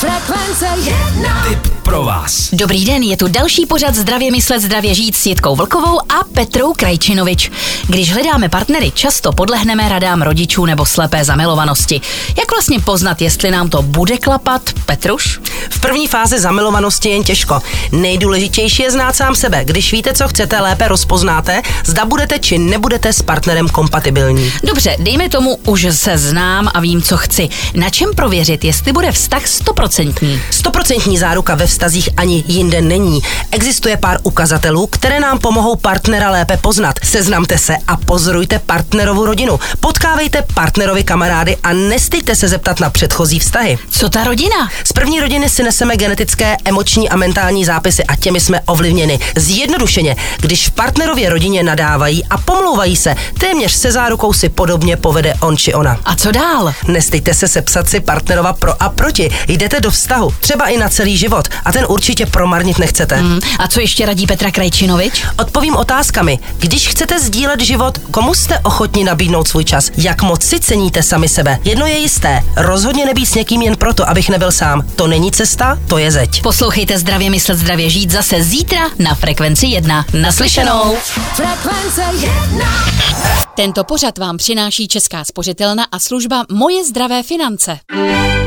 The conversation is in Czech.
Frekvence 1. Tip pro vás. Dobrý den, je tu další pořad Zdravě myslet, zdravě žít s Jitkou Vlkovou a Petrou Krajčinovič. Když hledáme partnery, často podlehneme radám rodičů nebo slepé zamilovanosti. Jak vlastně poznat, jestli nám to bude klapat, Petruš? V první fázi zamilovanosti jen těžko. Nejdůležitější je znát sám sebe. Když víte, co chcete, lépe rozpoznáte, zda budete či nebudete s partnerem kompatibilní. Dobře, dejme tomu, už se znám a vím, co chci. Na čem prověřit, jestli bude vztah 100%? 100% záruka ve vztazích ani jinde není. Existuje pár ukazatelů, které nám pomohou partnera lépe poznat. Seznamte se a pozorujte partnerovu rodinu. Potkávejte partnerovi kamarády a nestydte se zeptat na předchozí vztahy. Co ta rodina? Z první rodiny si neseme genetické, emoční a mentální zápisy a těmi jsme ovlivněni. Zjednodušeně, když v partnerově rodině nadávají a pomlouvají se, téměř se zárukou si podobně povede on či ona. A co dál? Nestydte se sepsat si partnerova pro a proti. Jdete do vztahu, třeba i na celý život, a ten určitě promarnit nechcete. A co ještě radí Petra Krajčinovič? Odpovím otázkami. Když chcete sdílet život, komu jste ochotni nabídnout svůj čas? Jak moc si ceníte sami sebe? Jedno je jisté, rozhodně nebýt s někým jen proto, abych nebyl sám. To není cesta, to je zeď. Poslouchejte Zdravě myslet, zdravě žít zase zítra na Frekvenci 1. Naslyšenou. Frekvence 1. Tento pořad vám přináší Česká spořitelna a služba Moje zdravé finance.